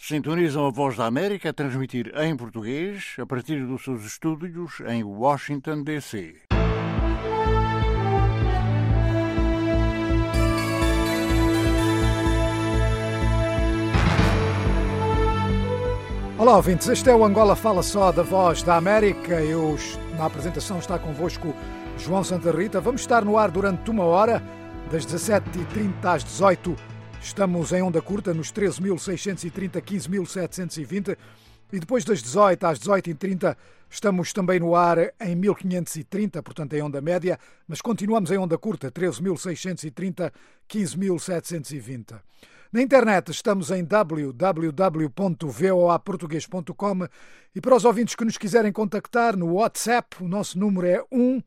Sintonizam a Voz da América a transmitir em português a partir dos seus estúdios em Washington, D.C. Olá, ouvintes. Este é o Angola Fala Só da Voz da América. Na apresentação está convosco João Santa Rita. Vamos estar no ar durante uma hora, das 17h30 às 18h. Estamos em onda curta nos 13.630, 15.720 e depois das 18 às 18h30 estamos também no ar em 1530, portanto em onda média, mas continuamos em onda curta, 13.630, 15.720. Na internet estamos em www.voaportugues.com e para os ouvintes que nos quiserem contactar no WhatsApp, o nosso número é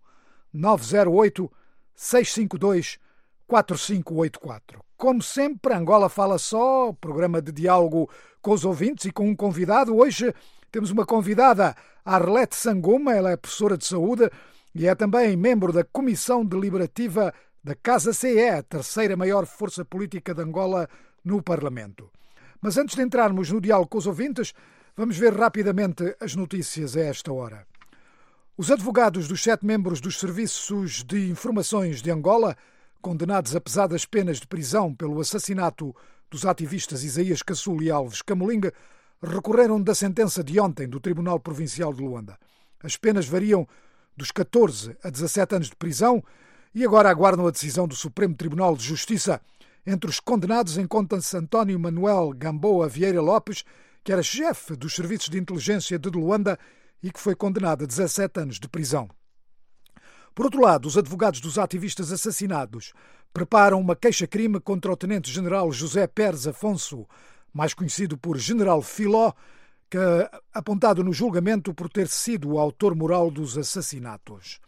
1-908-652-4584. Como sempre, Angola Fala Só, programa de diálogo com os ouvintes e com um convidado. Hoje temos uma convidada, Arlete Sanguma, ela é professora de saúde e é também membro da Comissão Deliberativa da Casa CE, a terceira maior força política de Angola no Parlamento. Mas antes de entrarmos no diálogo com os ouvintes, vamos ver rapidamente as notícias a esta hora. Os advogados dos 7 membros dos Serviços de Informações de Angola, condenados a pesadas penas de prisão pelo assassinato dos ativistas Isaías Caçul e Alves Camolinga, recorreram da sentença de ontem do Tribunal Provincial de Luanda. As penas variam dos 14 a 17 anos de prisão e agora aguardam a decisão do Supremo Tribunal de Justiça. Entre os condenados encontra-se António Manuel Gamboa Vieira Lopes, que era chefe dos serviços de inteligência de Luanda e que foi condenado a 17 anos de prisão. Por outro lado, os advogados dos ativistas assassinados preparam uma queixa-crime contra o tenente-general José Pérez Afonso, mais conhecido por General Filó, que é apontado no julgamento por ter sido o autor moral dos assassinatos.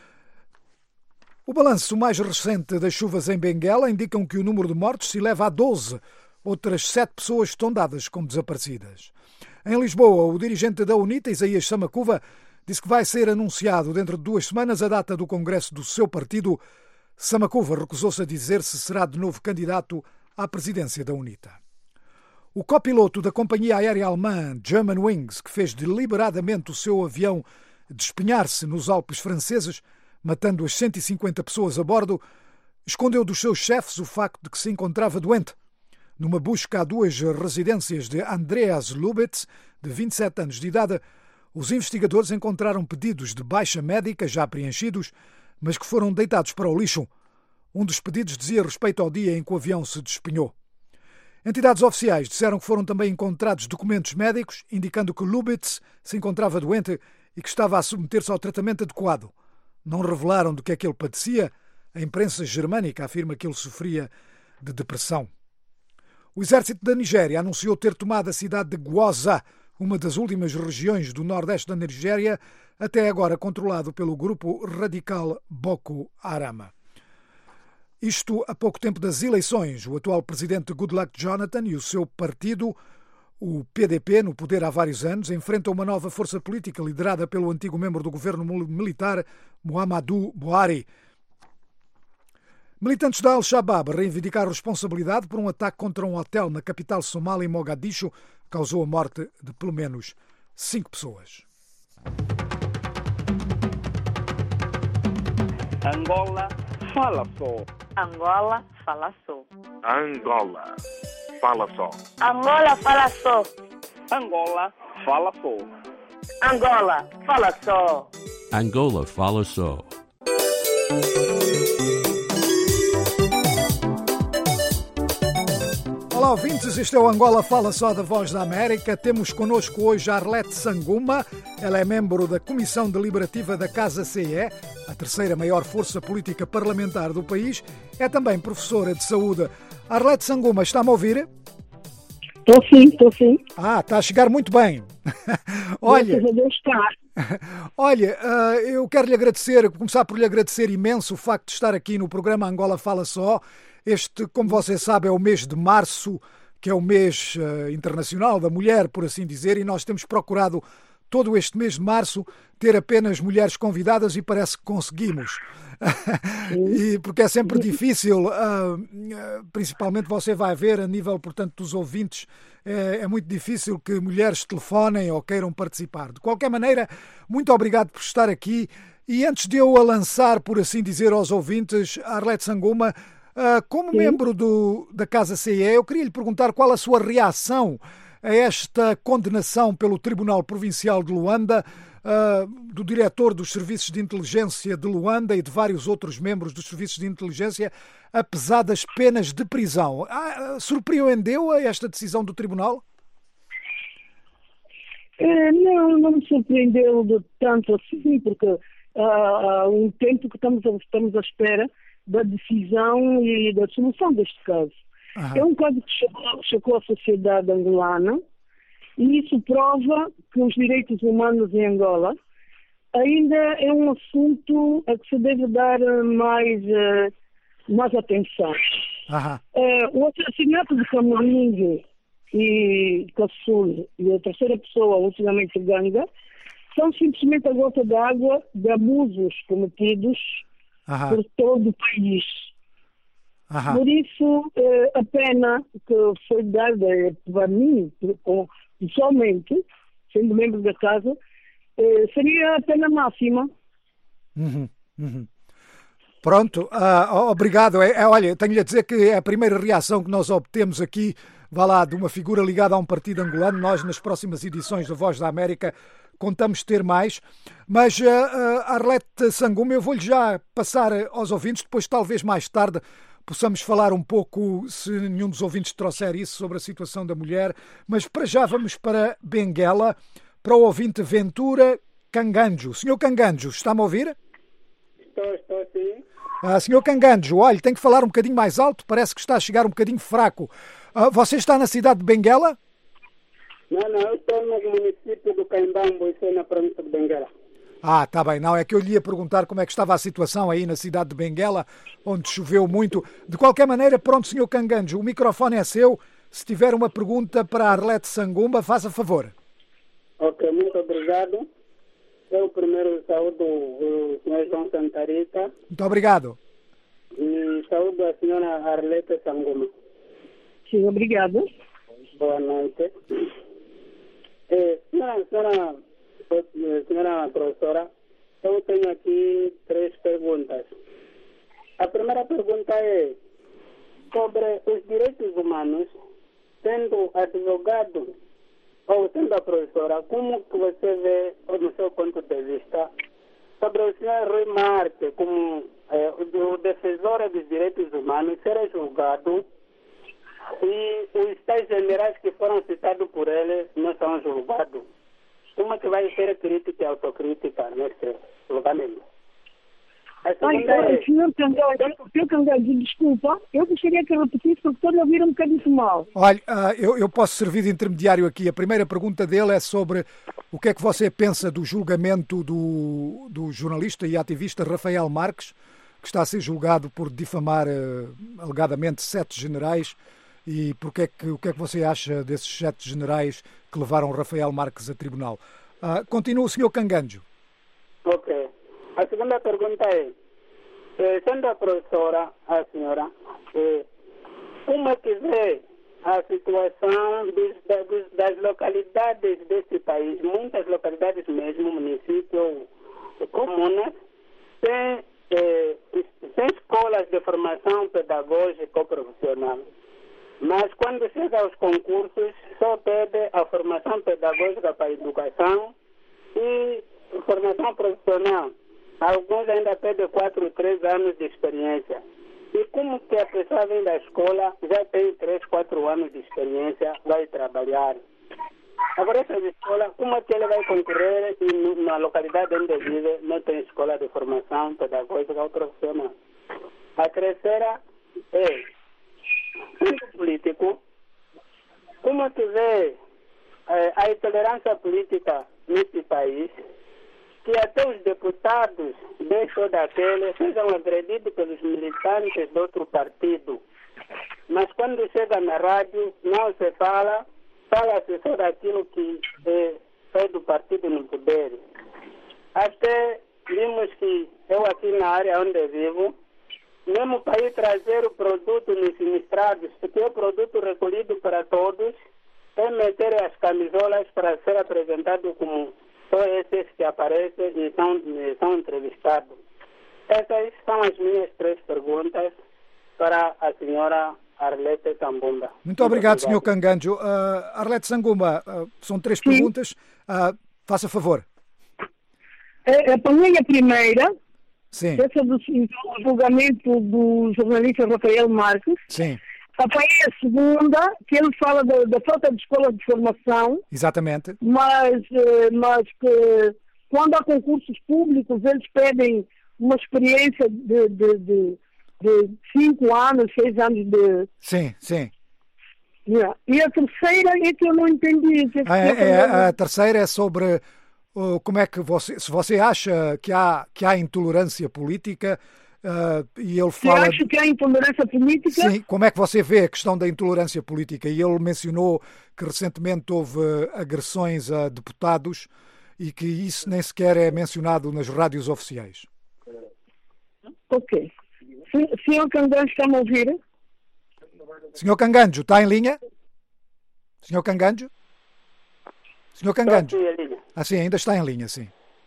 O balanço mais recente das chuvas em Benguela indicam que o número de mortos se eleva a 12. Outras 7 pessoas estão dadas como desaparecidas. Em Lisboa, o dirigente da UNITA, Isaías Samacuva, disse que vai ser anunciado dentro de 2 semanas a data do congresso do seu partido. Samacuva recusou-se a dizer se será de novo candidato à presidência da UNITA. O copiloto da companhia aérea alemã Germanwings, que fez deliberadamente o seu avião despenhar-se nos Alpes franceses, matando as 150 pessoas a bordo, escondeu dos seus chefes o facto de que se encontrava doente. Numa busca a 2 residências de Andreas Lubitz, de 27 anos de idade, os investigadores encontraram pedidos de baixa médica já preenchidos, mas que foram deitados para o lixo. Um dos pedidos dizia respeito ao dia em que o avião se despenhou. Entidades oficiais disseram que foram também encontrados documentos médicos indicando que Lubitz se encontrava doente e que estava a submeter-se ao tratamento adequado. Não revelaram do que é que ele padecia. A imprensa germânica afirma que ele sofria de depressão. O exército da Nigéria anunciou ter tomado a cidade de Gwoza, uma das últimas regiões do nordeste da Nigéria, até agora controlado pelo grupo radical Boko Haram. Isto a pouco tempo das eleições. O atual presidente Goodluck Jonathan e o seu partido, o PDP, no poder há vários anos, enfrentam uma nova força política liderada pelo antigo membro do governo militar, Muhammadu Buhari. Militantes da Al-Shabaab reivindicaram responsabilidade por um ataque contra um hotel na capital somália, em Mogadishu, que causou a morte de pelo menos 5 pessoas. Angola Fala Só. Angola Fala Só. Angola Fala Só. Angola Fala Só. Angola Fala Só. Angola Fala Só. Angola Fala Só. Olá, ouvintes, este é o Angola Fala Só da Voz da América. Temos connosco hoje a Arlete Sanguma. Ela é membro da Comissão Deliberativa da Casa CE, a terceira maior força política parlamentar do país. É também professora de saúde. Arlete Sanguma, está-me a ouvir? Estou sim. Está a chegar muito bem. Olha, graças a Deus está. Olha, eu quero começar por lhe agradecer imenso o facto de estar aqui no programa Angola Fala Só. Este, como você sabe, é o mês de março, que é o mês internacional da mulher, por assim dizer, e nós temos procurado todo este mês de março ter apenas mulheres convidadas e parece que conseguimos. E porque é sempre difícil, principalmente você vai ver a nível, portanto, dos ouvintes, é muito difícil que mulheres telefonem ou queiram participar. De qualquer maneira, muito obrigado por estar aqui. E antes de eu a lançar, por assim dizer, aos ouvintes, Arlete Sangoma, como membro da Casa CE, eu queria lhe perguntar qual a sua reação a esta condenação pelo Tribunal Provincial de Luanda, do diretor dos Serviços de Inteligência de Luanda e de vários outros membros dos Serviços de Inteligência, apesar das penas de prisão. Surpreendeu-a esta decisão do Tribunal? Não me surpreendeu de tanto assim, porque há um tempo que estamos à espera da decisão e da solução deste caso. É um caso que chocou a sociedade angolana e isso prova que os direitos humanos em Angola ainda é um assunto a que se deve dar mais atenção. O assassinato de Camoringue e Caçul e a terceira pessoa, ultimamente Ganga, são simplesmente a gota d'água de abusos cometidos por todo o país. Por isso, a pena que foi dada para mim, pessoalmente, sendo membro da casa, seria a pena máxima. Pronto, obrigado. Olha, tenho-lhe a dizer que é a primeira reação que nós obtemos aqui, vá lá, de uma figura ligada a um partido angolano. Nós, nas próximas edições da Voz da América, contamos ter mais. Mas, Arlete Sangoma, eu vou-lhe já passar aos ouvintes, depois talvez mais tarde possamos falar um pouco, se nenhum dos ouvintes trouxer isso, sobre a situação da mulher. Mas para já vamos para Benguela, para o ouvinte Ventura Canganjo. Senhor Canganjo, está-me a ouvir? Estou sim. Senhor Canganjo, olha, tem que falar um bocadinho mais alto, parece que está a chegar um bocadinho fraco. Você está na cidade de Benguela? Não, eu estou no município do Caimbambo, isso é na província de Benguela. Está bem. Não, é que eu lhe ia perguntar como é que estava a situação aí na cidade de Benguela, onde choveu muito. De qualquer maneira, pronto, senhor Canganjo, o microfone é seu. Se tiver uma pergunta para a Arlete Sangoma, faça favor. Ok, muito obrigado. Eu primeiro saúdo o senhor João Santarita. Muito obrigado. E saúdo a senhora Arlete Sangoma. Sim, obrigada. Boa noite. Senhora professora, eu tenho aqui 3 perguntas. A primeira pergunta é sobre os direitos humanos, sendo advogado ou sendo a professora, como que você vê, no seu ponto de vista, sobre o senhor Rui Marte, como o defensor dos direitos humanos, ser julgado e os tais generais que foram citados por ele não são julgados? Como que vai ser crítica e autocrítica nesse julgamento? Senhor Canganjo, desculpa, eu gostaria que repetisse porque estou a ouvir um bocadinho mal. Olha, eu posso servir de intermediário aqui. A primeira pergunta dele é sobre o que é que você pensa do julgamento do jornalista e ativista Rafael Marques, que está a ser julgado por difamar alegadamente 7 generais, e o que é que você acha desses 7 generais que levaram Rafael Marques a tribunal? Continua o senhor Canganjo. Ok. A segunda pergunta é, sendo a professora, a senhora, como é que vê a situação das localidades desse país, muitas localidades mesmo, municípios, comunas, sem escolas de formação pedagógica ou profissional. Mas quando chega aos concursos, só pede a formação pedagógica para a educação e formação profissional. Alguns ainda pedem 4, 3 anos de experiência. E como que a pessoa vem da escola, já tem 3, 4 anos de experiência, vai trabalhar. Agora essa escola, como é que ele vai concorrer e na localidade onde vive não tem escola de formação pedagógica ou profissional? A terceira é, sendo político, como é que vê a intolerância política nesse país, que até os deputados deixam daquele sejam agredidos pelos militantes de outro partido. Mas quando chega na rádio, não se fala-se só daquilo que sai do partido no poder. Até vimos que eu aqui na área onde vivo, mesmo para ir trazer o produto nos sinistrados, porque é o produto recolhido para todos, é meter as camisolas para ser apresentado como só esses que aparecem e são entrevistados. Essas são as minhas 3 perguntas para a senhora Arlete Sangumba. Muito obrigado, Sr. Canganjo. Arlete Sangumba, são 3 perguntas. Faça favor. A minha primeira, Sim. essa do julgamento do jornalista Rafael Marques. Sim. Apanhei a segunda, que ele fala da falta de escola de formação. Exatamente. Mas que quando há concursos públicos, eles pedem uma experiência de 5 anos, 6 anos de... Sim, sim. Yeah. E a terceira é que eu não entendi. A terceira é sobre como é que se você acha que há intolerância política, e ele fala... Se acha que há intolerância política? Sim, como é que você vê a questão da intolerância política? E ele mencionou que recentemente houve agressões a deputados e que isso nem sequer é mencionado nas rádios oficiais. Ok. Senhor Canganjo, está-me a ouvir? Senhor Canganjo, está em linha? Senhor Canganjo? Senhor Canganjo? Ah, sim, ainda está em linha, sim.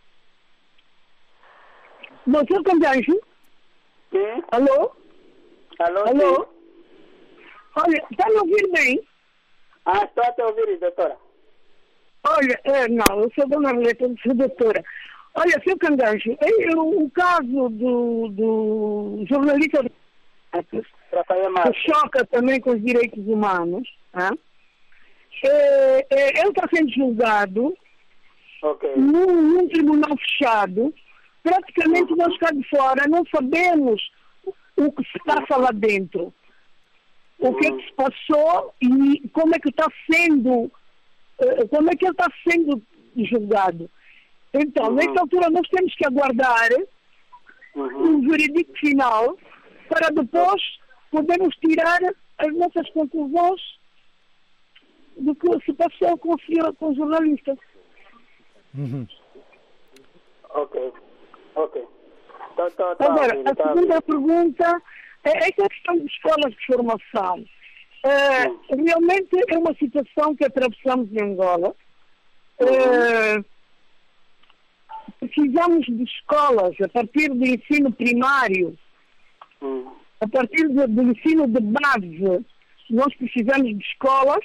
Bom, senhor Canganjo? Sim. Alô? Alô? Sim. Olha, está me a ouvir bem? Estou a te ouvir, doutora. Olha, não, eu sou dona Arlete, eu sou doutora. Olha, senhor Canganjo, o caso do jornalista que choca também com os direitos humanos, ele está sendo julgado num tribunal fechado. Praticamente nós cá de fora não sabemos o que se passa lá dentro. O que é que se passou e como é que está sendo, como é que ele está sendo julgado. Então, nesta altura nós temos que aguardar um veredicto final para depois podermos tirar as nossas conclusões do que se passou com o jornalista. Ok. Agora, a segunda pergunta é a questão de escolas de formação. Realmente é uma situação que atravessamos em Angola. Precisamos de escolas a partir do ensino primário, a partir do ensino de base. Nós precisamos de escolas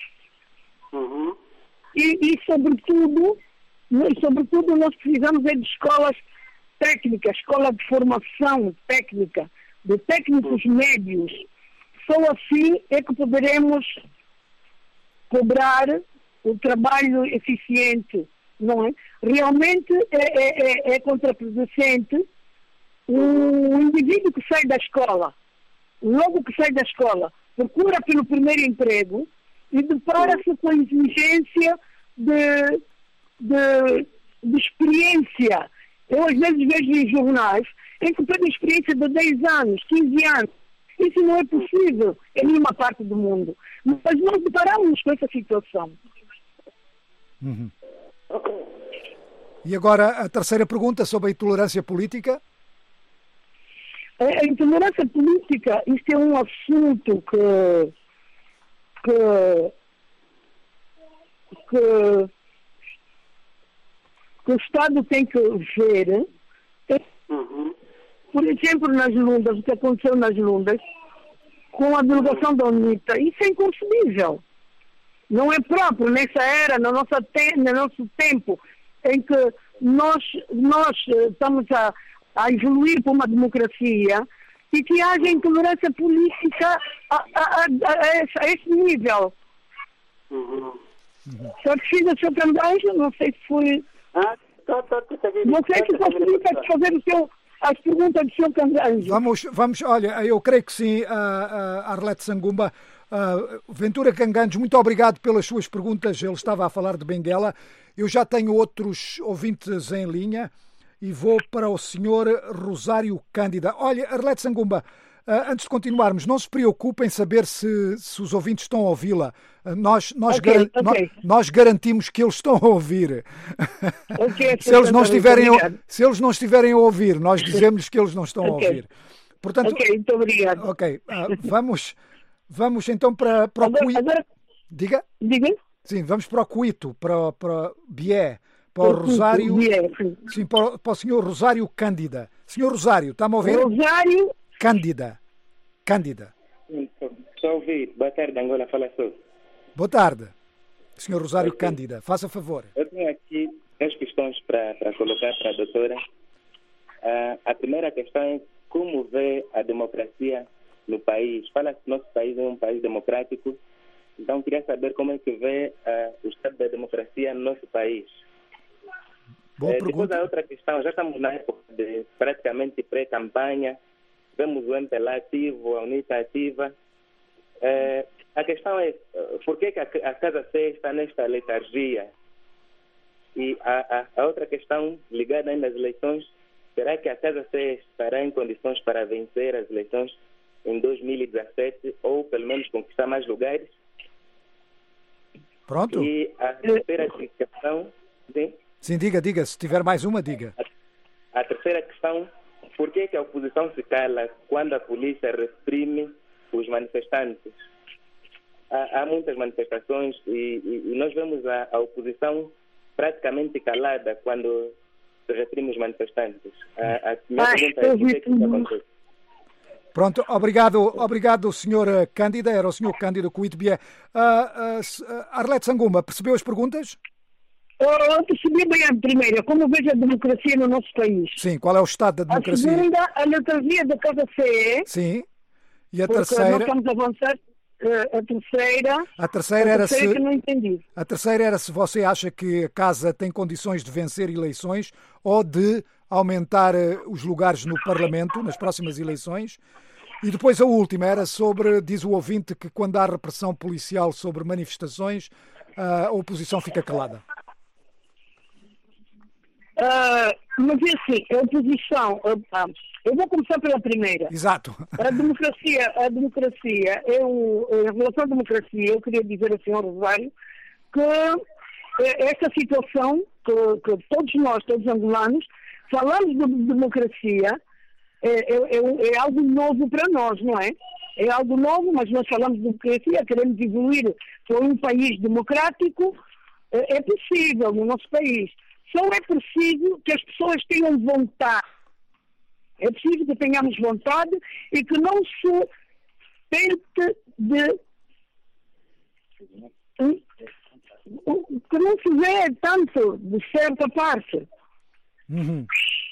e sobretudo, nós precisamos de escolas técnicas, escola de formação técnica, de técnicos médios. Só assim é que poderemos cobrar o trabalho eficiente, não é? Realmente é contraproducente o indivíduo que sai da escola, logo que sai da escola, procura pelo primeiro emprego e depara-se com a exigência de experiência. Eu às vezes vejo em jornais em que pedem experiência de 10 anos, 15 anos. Isso não é possível em nenhuma parte do mundo. Mas nós deparamos com essa situação. E agora a terceira pergunta sobre a intolerância política. A intolerância política, isto é um assunto que o Estado tem que ver. Por exemplo, nas Lundas, o que aconteceu nas Lundas, com a delegação da UNITA, isso é inconcebível. Não é próprio nessa era, no nosso tempo, em que nós estamos a evoluir para uma democracia e que haja intolerância política a esse nível. Só precisa, Sr. Canganjo, não sei se foi... Não sei se possibilita fazer as perguntas do Sr. Canganjo. Vamos, olha, eu creio que sim, Arlete Sangumba. Ventura Canganjo, muito obrigado pelas suas perguntas. Ele estava a falar de Benguela. Eu já tenho outros ouvintes em linha e vou para o Sr. Rosário Cândida. Olha, Arlete Sangumba, Antes de continuarmos, não se preocupem em saber se os ouvintes estão a ouvi-la. Nós garantimos que eles estão a ouvir. Se eles não estiverem a ouvir, nós dizemos que eles não estão a ouvir. Portanto, muito obrigado. Vamos então para o Cuito. Diga? Sim, vamos para o Cuito, para Bié, para o Rosário. Sim, para o senhor Rosário Cândida. Senhor Rosário, está-me a ouvir? Rosário Cândida. Estou a ouvir. Boa tarde, Angola Fala Só. Boa tarde, senhor Rosário Cândida. Faça favor. Eu tenho aqui 3 questões para colocar para a doutora. A primeira questão é como vê a democracia no país. Fala-se que nosso país é um país democrático. Então, queria saber como é que vê o estado da democracia no nosso país. Boa pergunta. Depois, a outra questão, já estamos na época de praticamente pré-campanha. Vemos o MPLA ativo, a UNITA ativa. A questão é, por que a Casa C está nesta letargia? E a outra questão, ligada ainda às eleições, será que a Casa C estará em condições para vencer as eleições em 2017 ou pelo menos conquistar mais lugares? Pronto. E a terceira questão... Sim, diga. Se tiver mais uma, diga. A terceira questão, por que a oposição se cala quando a polícia reprime os manifestantes? Há muitas manifestações e nós vemos a oposição praticamente calada quando se reprime os manifestantes. A minha pergunta é por que isso acontece? Pronto, obrigado, Sr. Cândida. Era o Sr. Cândida Cuitbié. Arlete Sanguma, percebeu as perguntas? Eu percebi bem a primeira, como vejo a democracia no nosso país. Sim, qual é o estado da democracia? A segunda, a letargia da Casa CE. Sim. E a terceira? Nós estamos a avançar. A terceira era se... que não entendi. A terceira era se você acha que a Casa tem condições de vencer eleições ou de aumentar os lugares no Parlamento nas próximas eleições. E depois a última era sobre, diz o ouvinte, que quando há repressão policial sobre manifestações, a oposição fica calada. Mas é assim, a oposição... eu vou começar pela primeira. Exato. A democracia, em relação à democracia, eu queria dizer ao Sr. Rosário que esta situação, que todos nós, todos os angolanos, falamos de democracia, é algo novo para nós, não é? É algo novo, mas nós falamos de democracia, queremos evoluir para um país democrático, é possível no nosso país. Só é preciso que as pessoas tenham vontade. É preciso que tenhamos vontade e que não se tente que não se vê tanto de certa parte. Uhum.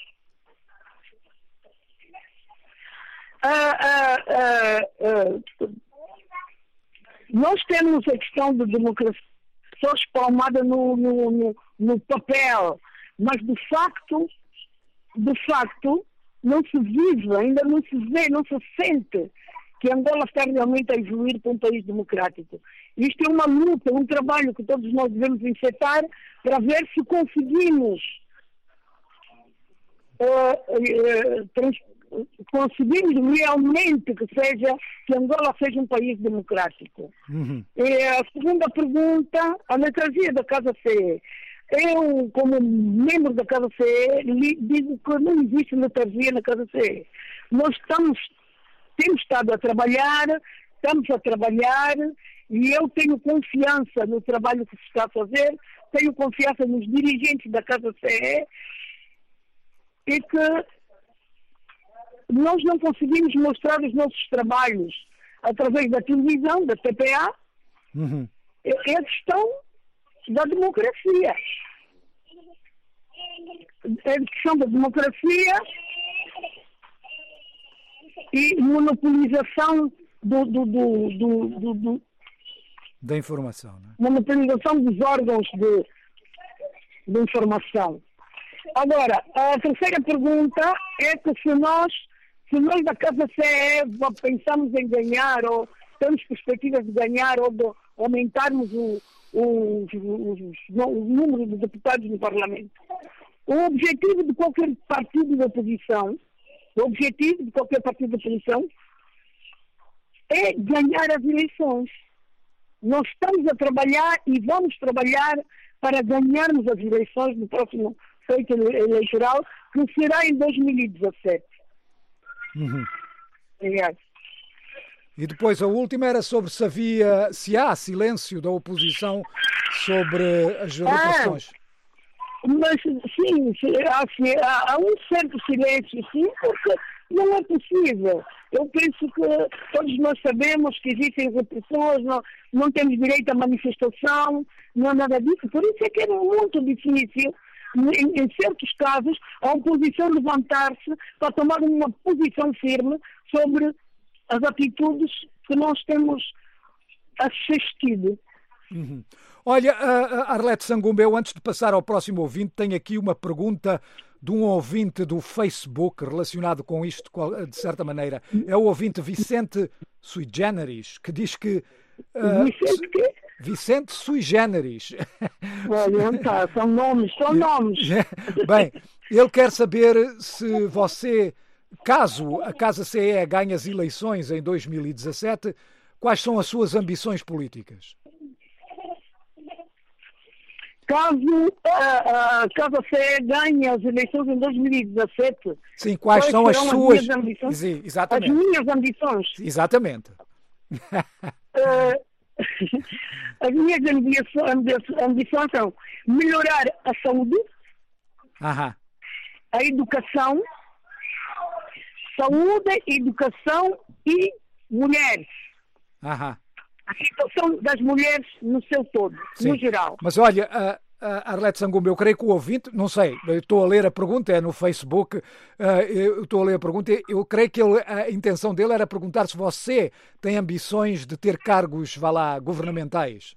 Nós temos a questão da democracia só espalmada no papel, mas de facto não se vive, ainda não se vê, não se sente que Angola está realmente a evoluir para um país democrático. Isto é uma luta, um trabalho que todos nós devemos encetar para ver se conseguimos realmente que Angola seja um país democrático. Uhum. E a segunda pergunta, a letargia da Casa CE. Eu, como membro da Casa CE, digo que não existe letargia na Casa CE. Nós temos estado a trabalhar, e eu tenho confiança no trabalho que se está a fazer, tenho confiança nos dirigentes da Casa CE e que nós não conseguimos mostrar os nossos trabalhos através da televisão, da TPA. Uhum. É a questão da democracia. É a questão da democracia e monopolização da informação, não é? Monopolização dos órgãos de informação. Agora, a terceira pergunta é que se nós da Casa CE pensamos em ganhar, ou temos perspectivas de ganhar, ou de aumentarmos o número de deputados no Parlamento. O objetivo de qualquer partido de oposição é ganhar as eleições. Nós estamos a trabalhar e vamos trabalhar para ganharmos as eleições no próximo feito eleitoral, que será em 2017. Obrigado. E depois a última era sobre se há silêncio da oposição sobre as votações. Mas sim, há um certo silêncio, sim, porque não é possível. Eu penso que todos nós sabemos que existem repressões, não temos direito à manifestação, não há nada disso. Por isso é que é muito difícil, em certos casos, a oposição levantar-se para tomar uma posição firme sobre as atitudes que nós temos assistido. Olha, Arlete Sangumba, eu antes de passar ao próximo ouvinte, tenho aqui uma pergunta de um ouvinte do Facebook relacionado com isto, de certa maneira. É o ouvinte Vicente Sui Generis, que diz que... Vicente quê? Vicente Sui Generis. Olha, são nomes. Bem, ele quer saber se você, caso a Casa CE ganhe as eleições em 2017, quais são as suas ambições políticas? Caso a Casa CE ganhe as eleições em 2017... Sim, quais são as suas... Exatamente. As minhas ambições. Exatamente. As minhas ambições são melhorar a saúde, a educação, educação e mulheres. A situação das mulheres no seu todo, no geral. Mas olha, Arlete Sangumba, eu creio que o ouvinte, não sei, eu estou a ler a pergunta, é no Facebook, eu estou a ler a pergunta, eu creio que a intenção dele era perguntar se você tem ambições de ter cargos, vá lá, governamentais.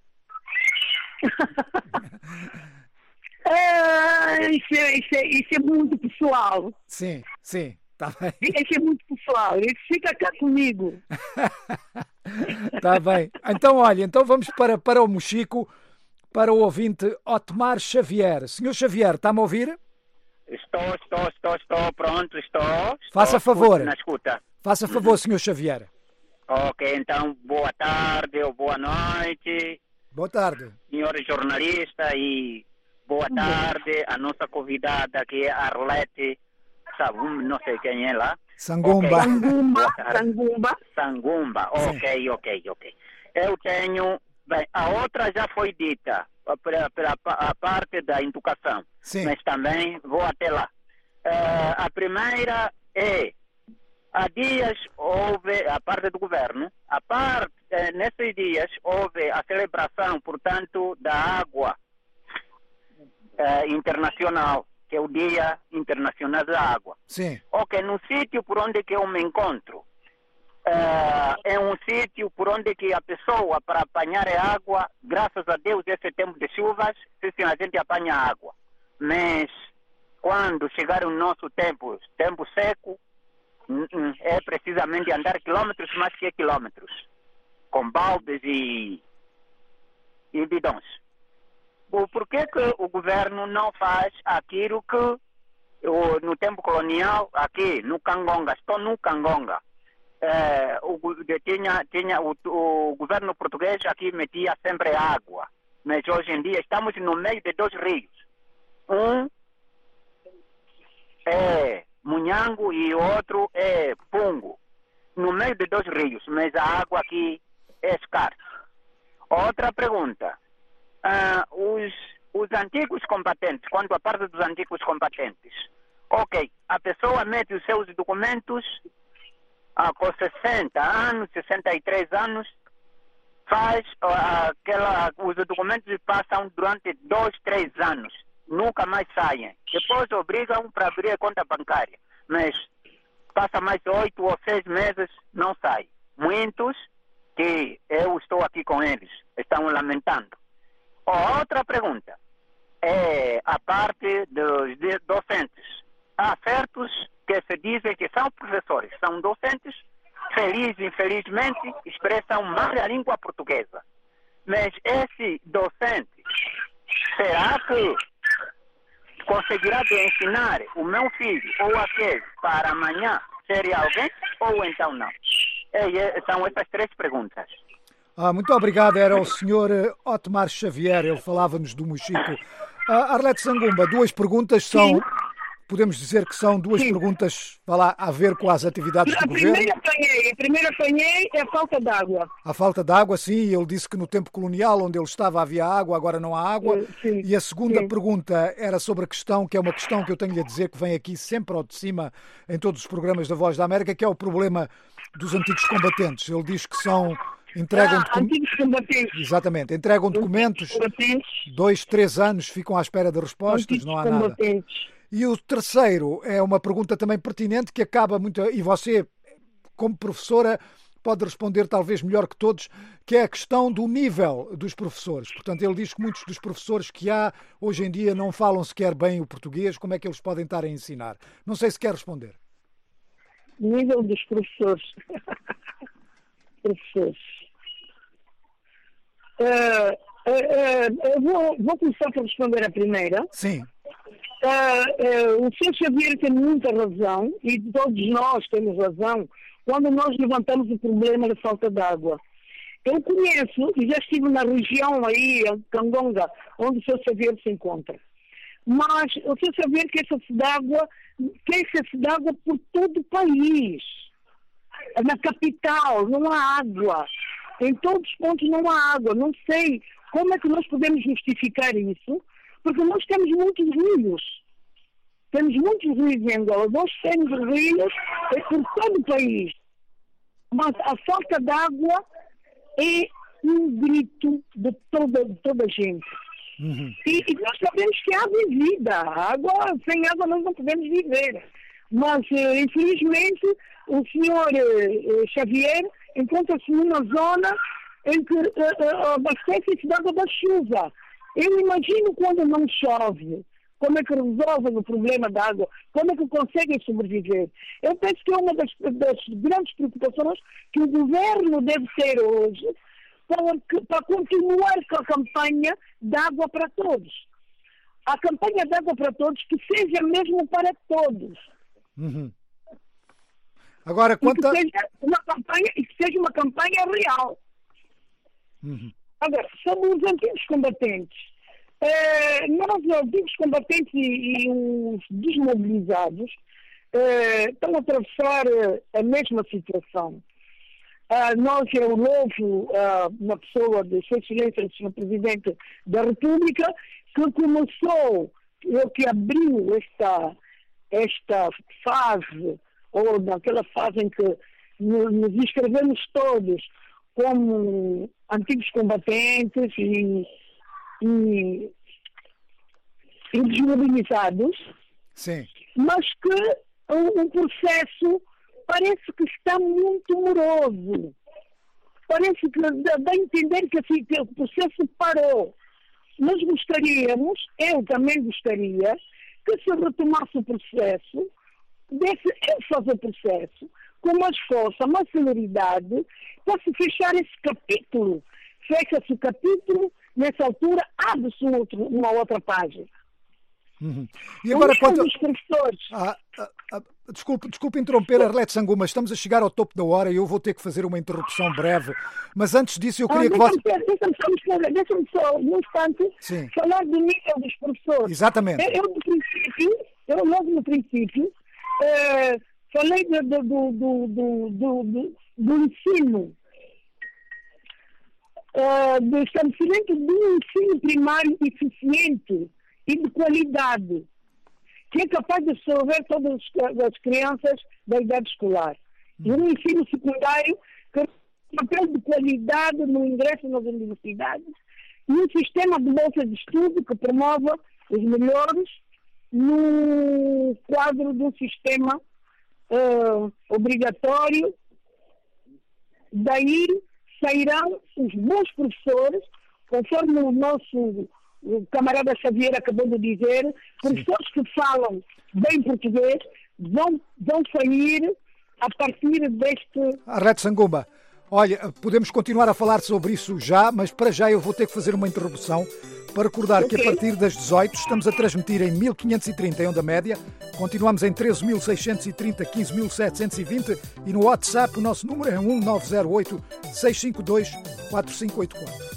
Isso é muito pessoal. Sim. Tá bem. Isso é muito pessoal, isso fica cá comigo. Está bem. Então, olha, vamos para o Mochico, para o ouvinte Otmar Xavier. Senhor Xavier, está-me a ouvir? Estou, pronto, estou. Faça favor. Na escuta. Faça favor, senhor Xavier. Ok, então, boa tarde ou boa noite. Boa tarde. Senhor jornalista, e boa tarde a nossa convidada, que é Arlete Sangumba, não sei quem é lá. Sangumba. Okay. Sangumba. Ok. Eu tenho... Bem, a outra já foi dita, a parte da educação. Sim. Mas também vou até lá. A primeira é... Há dias houve, a parte do governo, nesses dias houve a celebração, portanto, da água internacional, que é o Dia Internacional da Água. Sim. Ok, no sítio por onde que eu me encontro, é um sítio por onde que a pessoa, para apanhar água, graças a Deus, esse tempo de chuvas, a gente apanha água. Mas, quando chegar o nosso tempo seco, é precisamente andar quilômetros mais que quilômetros, com baldes e bidões. Por que o governo não faz aquilo que no tempo colonial, aqui no Cangonga, estou no Cangonga, o governo português aqui metia sempre água, mas hoje em dia estamos no meio de dois rios. Um é Munhango e o outro é Pungo, no meio de dois rios, mas a água aqui é escassa. Outra pergunta, os antigos combatentes, quanto à parte dos antigos combatentes, ok, a pessoa mete os seus documentos com 60 anos, 63 anos, faz os documentos passam durante 2, 3 anos. Nunca mais saem. Depois obrigam para abrir a conta bancária. Mas passa mais 8 ou 6 meses, não sai. Muitos, que eu estou aqui com eles, estão lamentando. Outra pergunta é a parte dos docentes. Há certos que se dizem que são professores, são docentes, infelizmente, expressam mal a língua portuguesa. Mas esse docente, será que conseguirá de ensinar o meu filho ou aquele para amanhã ser alguém, ou então não? São essas 3 perguntas. Muito obrigado. Era o Sr. Otmar Xavier, ele falava-nos do Mochico. Arlete Sangumba, 2 perguntas são... Sim. Podemos dizer que são 2 perguntas a ver com as atividades do governo. A primeira apanhei é a falta de água. A falta de água, sim. Ele disse que no tempo colonial, onde ele estava, havia água, agora não há água. Sim, e a segunda pergunta era sobre a questão, que é uma questão que eu tenho a dizer que vem aqui sempre ao de cima em todos os programas da Voz da América, que é o problema dos antigos combatentes. Ele diz que são... antigos combatentes. Exatamente. Entregam documentos, 2, 3 anos, ficam à espera de respostas, antigos não há nada. E o terceiro é uma pergunta também pertinente que acaba muito... E você, como professora, pode responder talvez melhor que todos, que é a questão do nível dos professores. Portanto, ele diz que muitos dos professores que há hoje em dia não falam sequer bem o português. Como é que eles podem estar a ensinar? Não sei se quer responder. Nível dos professores. Vou começar por responder a primeira. Sim. O Sr. Xavier tem muita razão, e todos nós temos razão, quando nós levantamos o problema da falta de água. Eu conheço, e já estive na região aí, Cangonga, onde o Sr. Xavier se encontra. Mas o Sr. Xavier queixa-se de água por todo o país. Na capital não há água. Em todos os pontos não há água. Não sei como é que nós podemos justificar isso, porque nós temos muitos rios. Temos muitos rios em Angola. Nós temos rios por todo o país. Mas a falta de água é um grito de toda a gente. Uhum. E nós sabemos que a água é vida. Sem água nós não podemos viver. Mas, infelizmente, o Sr. Xavier encontra-se numa zona em que abastece-se de água da chuva. Eu imagino quando não chove, como é que resolvem o problema da água, como é que conseguem sobreviver. Eu penso que é uma das grandes preocupações que o governo deve ter hoje para continuar com a campanha de água para todos. A campanha de água para todos que seja mesmo para todos. Uhum. Agora, que seja uma campanha real. Uhum. Agora, sobre os antigos combatentes, nós, os antigos combatentes e os desmobilizados, estão a atravessar a mesma situação. Eu louvo uma pessoa de Sua Excelência, o Sr. Presidente da República, que abriu esta fase, ou naquela fase em que nos inscrevemos todos como antigos combatentes e desmobilizados, sim, mas que o processo parece que está muito moroso. Parece que dá a entender que o processo parou. Nós gostaríamos, eu também gostaria, que se retomasse o processo, desse fazer o processo com mais força, mais celeridade, para se fechar esse capítulo. Fecha-se o capítulo, nessa altura abre-se uma outra página. Uhum. E agora, quanto aos professores... Desculpe interromper, Arlete Sangumba, estamos a chegar ao topo da hora e eu vou ter que fazer uma interrupção breve, mas antes disso eu queria que você... Deixa-me só um instante falar do nível dos professores. Exatamente. Eu logo no princípio, falei do ensino, do estabelecimento de um ensino primário eficiente e de qualidade, que é capaz de absorver todas as crianças da idade escolar. E um ensino secundário que tem um papel de qualidade no ingresso nas universidades e um sistema de bolsa de estudo que promova os melhores no quadro de um sistema obrigatório. Daí sairão os bons professores, conforme o camarada Xavier acabou de dizer, professores que falam bem português vão sair a partir deste... Arlete Sangumba, olha, podemos continuar a falar sobre isso já, mas para já eu vou ter que fazer uma interrupção, Para recordar que a partir das 18 estamos a transmitir em 1530 em onda média, continuamos em 13.630, 15.720 e no WhatsApp o nosso número é 1908 652 4584.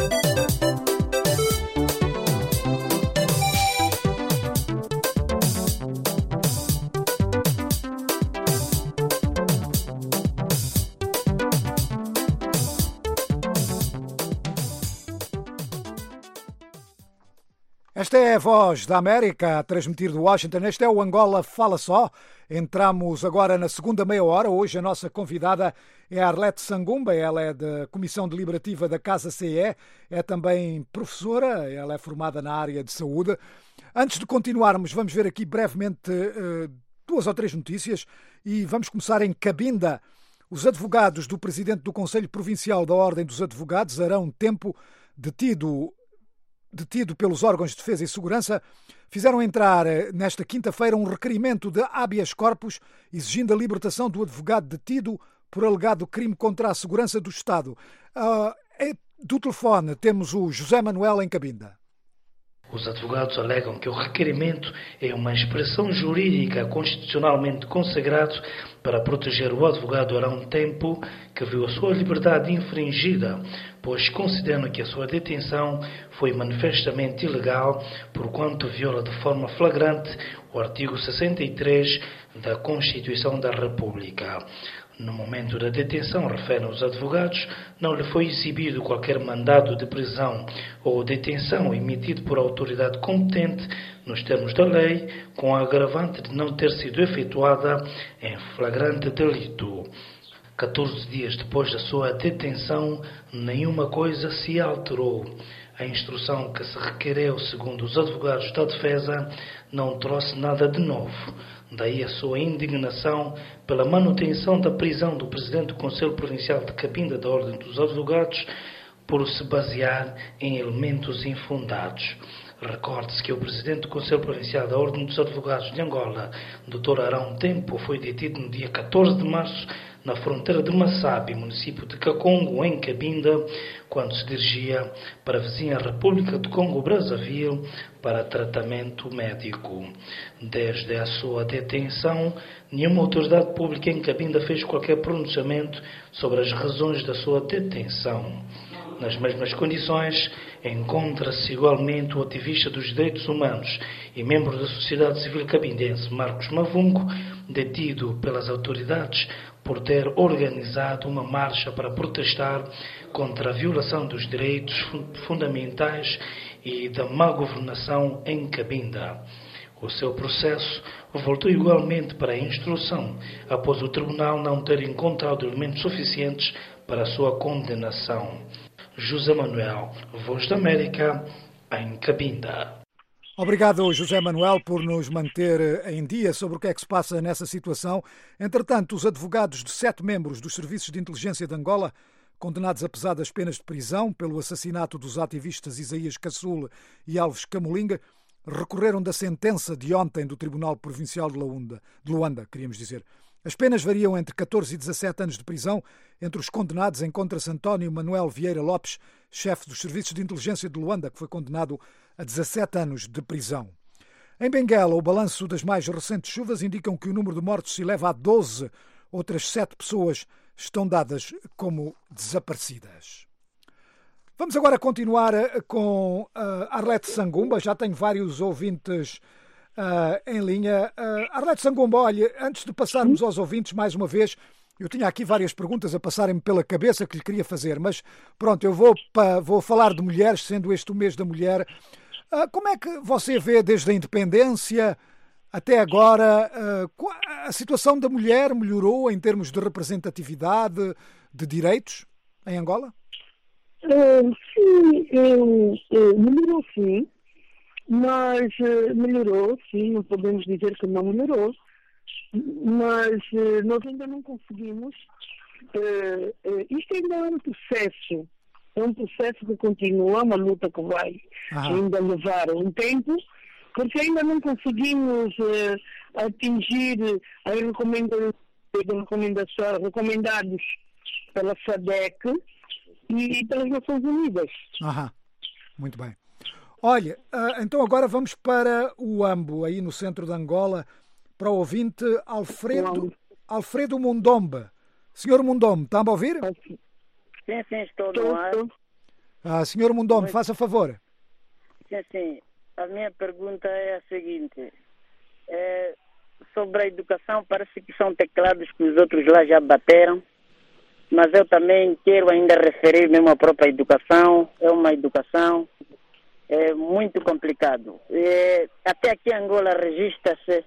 Esta é a Voz da América, a transmitir de Washington. Este é o Angola Fala Só. Entramos agora na segunda meia hora. Hoje a nossa convidada é a Arlete Sangumba. Ela é da Comissão Deliberativa da Casa CE. É também professora. Ela é formada na área de saúde. Antes de continuarmos, vamos ver aqui brevemente 2 ou 3 notícias. E vamos começar em Cabinda. Os advogados do presidente do Conselho Provincial da Ordem dos Advogados, Arão Tempo, detido pelos órgãos de defesa e segurança, fizeram entrar nesta quinta-feira um requerimento de habeas corpus exigindo a libertação do advogado detido por alegado crime contra a segurança do Estado. Do telefone temos o José Manuel em Cabinda. Os advogados alegam que o requerimento é uma expressão jurídica constitucionalmente consagrada para proteger o advogado Arão Tempo, que viu a sua liberdade infringida, pois consideram que a sua detenção foi manifestamente ilegal, porquanto viola de forma flagrante o artigo 63 da Constituição da República. No momento da detenção, referem os advogados, não lhe foi exibido qualquer mandado de prisão ou detenção emitido por autoridade competente nos termos da lei, com a agravante de não ter sido efetuada em flagrante delito. 14 dias depois da sua detenção, nenhuma coisa se alterou. A instrução que se requereu, segundo os advogados da defesa, não trouxe nada de novo. Daí a sua indignação pela manutenção da prisão do presidente do Conselho Provincial de Cabinda da Ordem dos Advogados por se basear em elementos infundados. Recorde-se que o presidente do Conselho Provincial da Ordem dos Advogados de Angola, Dr. Arão Tempo, foi detido no dia 14 de março na fronteira de Massabi, município de Kakongo, em Cabinda, quando se dirigia para a vizinha República do Congo-Brazzaville para tratamento médico. Desde a sua detenção, nenhuma autoridade pública em Cabinda fez qualquer pronunciamento sobre as razões da sua detenção. Nas mesmas condições, encontra-se igualmente o ativista dos direitos humanos e membro da sociedade civil cabindense, Marcos Mavungo, detido pelas autoridades por ter organizado uma marcha para protestar contra a violação dos direitos fundamentais e da má governação em Cabinda. O seu processo voltou igualmente para a instrução, após o tribunal não ter encontrado elementos suficientes para a sua condenação. José Manuel, Voz da América, em Cabinda. Obrigado, José Manuel, por nos manter em dia sobre o que é que se passa nessa situação. Entretanto, os advogados de 7 membros dos Serviços de Inteligência de Angola, condenados a pesadas penas de prisão pelo assassinato dos ativistas Isaías Caçul e Alves Camolinga, recorreram da sentença de ontem do Tribunal Provincial de Luanda, queríamos dizer. As penas variam entre 14 e 17 anos de prisão. Entre os condenados encontra-se António Manuel Vieira Lopes, chefe dos Serviços de Inteligência de Luanda, que foi condenado a 17 anos de prisão. Em Benguela, o balanço das mais recentes chuvas indicam que o número de mortos se eleva a 12. Outras 7 pessoas estão dadas como desaparecidas. Vamos agora continuar com Arlete Sangumba. Já tenho vários ouvintes em linha. Arlete Sangumba, olha, antes de passarmos aos ouvintes mais uma vez, eu tinha aqui várias perguntas a passarem-me pela cabeça que lhe queria fazer, mas pronto, eu vou falar de mulheres, sendo este o mês da mulher. Como é que você vê desde a independência até agora, a situação da mulher melhorou em termos de representatividade, de direitos em Angola? Sim, melhorou sim, mas melhorou sim, não podemos dizer que não melhorou, mas nós ainda não conseguimos, isto ainda é um processo que continua, uma luta que vai ainda levar um tempo, porque ainda não conseguimos atingir as recomendados pela SADC e pelas Nações Unidas. Muito bem. Olha, então agora vamos para o Ambo, aí no centro de Angola, para o ouvinte Alfredo Mundombe. Senhor Mundombe, está-me a ouvir? Sim, estou no ar. Senhor Mundombe, faça favor. Sim. A minha pergunta é a seguinte. Sobre a educação, parece que são teclados que os outros lá já bateram, mas eu também quero ainda referir mesmo à própria educação. É uma educação muito complicado. Até aqui em Angola registra-se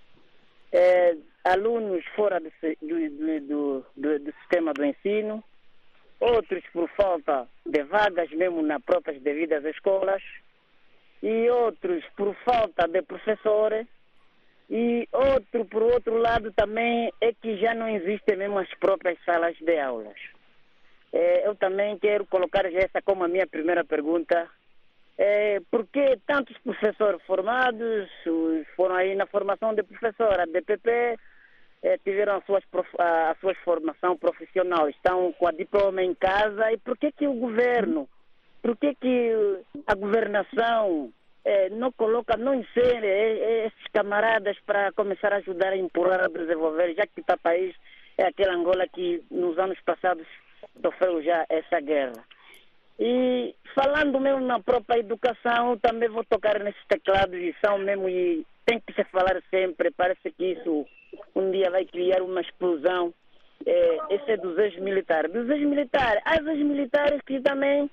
alunos fora do sistema do ensino, outros por falta de vagas mesmo nas próprias devidas escolas, e outros por falta de professores, e por outro lado também é que já não existem mesmo as próprias salas de aulas. Eu também quero colocar já essa como a minha primeira pergunta. Por que tantos professores formados foram aí na formação de professor, a DPP, tiveram a sua formação profissional, estão com a diploma em casa, e por que o governo, por que a governação não coloca, não insere esses camaradas para começar a ajudar a empurrar, a desenvolver, já que o país é aquela Angola que nos anos passados sofreu já essa guerra. E falando mesmo na própria educação, também vou tocar nesses teclados e são mesmo, e tem que se falar sempre, parece que isso um dia vai criar uma explosão. Esse é dos ex-militares. Há ex-militares que também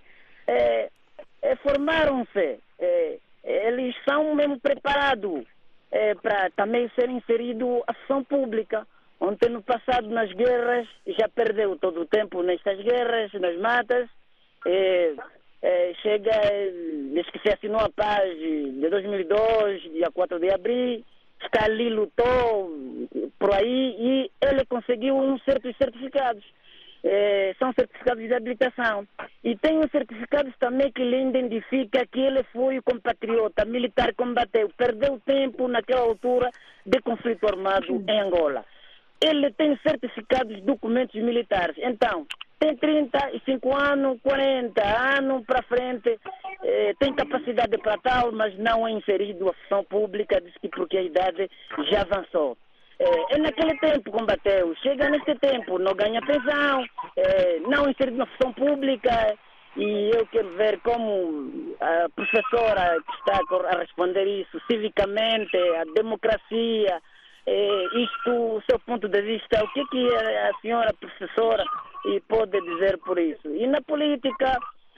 formaram-se, eles são mesmo preparados para também ser inserido à ação pública. Ontem no passado nas guerras, já perdeu todo o tempo nestas guerras, nas matas. Chega, desde que se assinou a paz de 2002, dia 4 de abril, está ali, lutou por aí e ele conseguiu uns certos certificados. São certificados de habilitação. E tem uns certificados também que lhe identifica que ele foi compatriota, militar, combateu, perdeu tempo naquela altura de conflito armado em Angola. Ele tem certificados de documentos militares. Então, tem 35 anos, 40 anos para frente, tem capacidade para tal, mas não é inserido à função pública, diz que porque a idade já avançou. Naquele tempo combateu, chega neste tempo, não ganha pensão, não inserido na função pública, e eu quero ver como a professora que está a responder isso, civicamente, a democracia, isto, o seu ponto de vista, o que a senhora professora pode dizer por isso? E na política,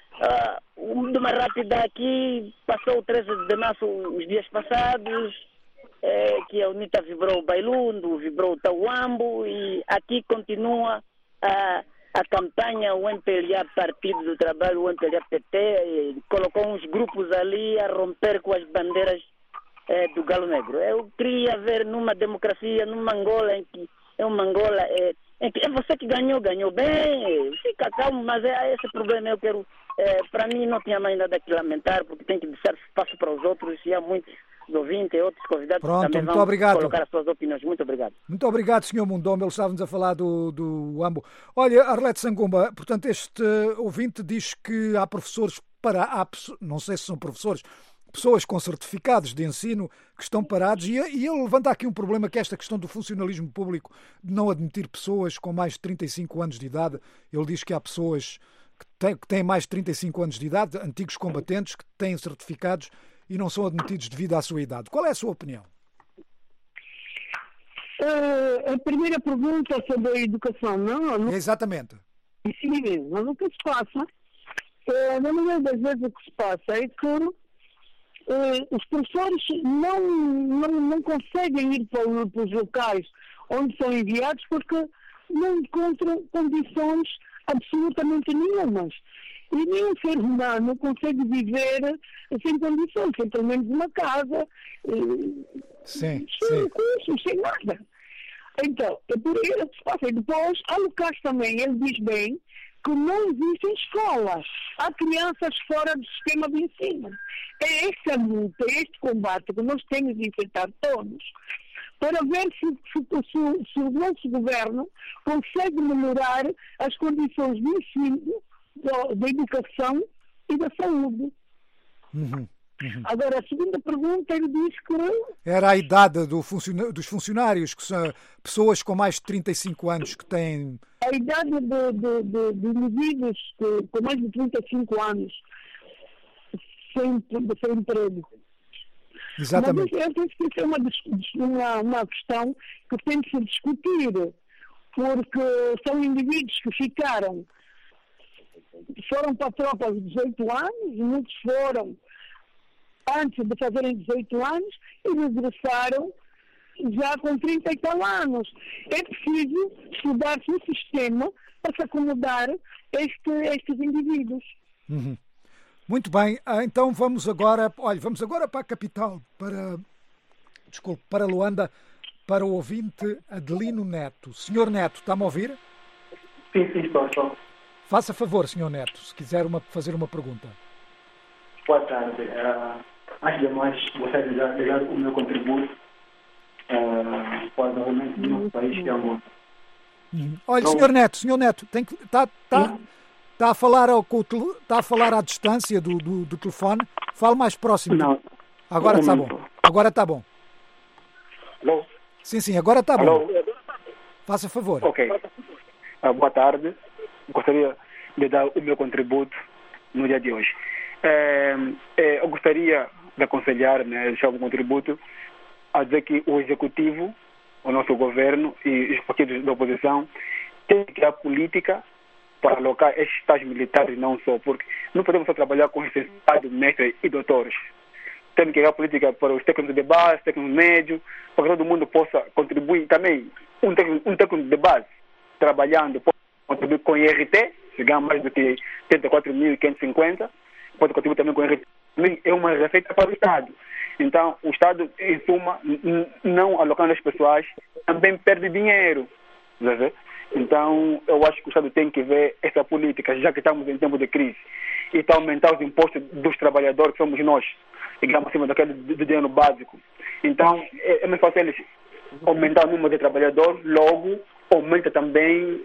de uma rápida aqui, passou o 13 de março, os dias passados, que a UNITA vibrou o Bailundo, vibrou o Tauambo, e aqui continua a campanha, o MPLA Partido do Trabalho, o MPLA PT, colocou uns grupos ali a romper com as bandeiras do Galo Negro. Eu queria ver numa democracia, numa Angola em que é uma Angola em que é você que ganhou bem, fica calmo, mas esse problema eu quero, para mim não tinha mais nada que lamentar, porque tem que deixar espaço para os outros, e há muitos ouvintes e outros convidados. Pronto, que também muito vão obrigado. Colocar as suas opiniões. Muito obrigado. Muito obrigado, Sr. Mundombe. Ele estava-nos a falar do Ambo. Olha, Arlete Sangumba, portanto, este ouvinte diz que há professores não sei se são professores, pessoas com certificados de ensino que estão parados, e ele levanta aqui um problema, que é esta questão do funcionalismo público, de não admitir pessoas com mais de 35 anos de idade. Ele diz que há pessoas que têm mais de 35 anos de idade, antigos combatentes, que têm certificados e não são admitidos devido à sua idade. Qual é a sua opinião? A primeira pergunta sobre a educação, não? Exatamente. Sim mesmo. Mas o que se passa, na maioria das vezes o que se passa é que os professores não conseguem ir para os locais onde são enviados porque não encontram condições absolutamente nenhumas. E nenhum ser humano consegue viver sem condições, sem pelo menos uma casa, sem recursos, sem nada. Então, é por isso que se passa. E depois, há locais também, ele diz bem, que não existem escolas. Há crianças fora do sistema de ensino. É esta luta, este combate que nós temos de enfrentar todos, para ver se o nosso governo consegue melhorar as condições de ensino, da educação e da saúde. Uhum. Agora, a segunda pergunta, ele disse que... Era a idade dos funcionários, que são pessoas com mais de 35 anos que têm... A idade de indivíduos com mais de 35 anos sem emprego. Exatamente. Mas eu penso que isso é uma questão que tem que ser discutida, porque são indivíduos que foram para a tropa aos 18 anos, muitos foram antes de fazerem 18 anos e regressaram já com 30 e tal anos. É preciso estudar-se um sistema para se acomodar estes indivíduos. Uhum. Muito bem, então vamos agora para a capital, para Luanda, para o ouvinte Adelino Neto. Senhor Neto, está-me a ouvir? Sim, estou. Faça favor, Senhor Neto, se quiser fazer uma pergunta. Boa tarde. Antes de mais, gostaria de dar o meu contributo para o desenvolvimento do nosso país, que é Angola. Olha, então, Senhor Neto, está a falar à distância do telefone. Fale mais próximo. Não. Agora está bom. Agora está bom. Alô? Sim, agora está bom. Faça favor. Ok. Boa tarde. Gostaria de dar o meu contributo no dia de hoje. Eu gostaria de aconselhar, deixar um contributo a dizer que o Executivo, o nosso governo e os partidos da oposição têm que criar política para alocar estes tais militares, não só, porque não podemos só trabalhar com licenciados, mestres e doutores. Temos que criar política para os técnicos de base, técnicos médios, para que todo mundo possa contribuir também. Um técnico de base trabalhando pode contribuir com IRT, se ganha mais do que 34.550, pode contribuir também com IRT. É uma receita para o Estado. Então, o Estado, em suma, não alocando as pessoas, também perde dinheiro. Então, eu acho que o Estado tem que ver essa política, já que estamos em tempo de crise, e está a aumentar os impostos dos trabalhadores, que somos nós, e ganhamos acima daquele do dinheiro básico. Então, é mais fácil eles aumentar o número de trabalhadores, logo aumenta também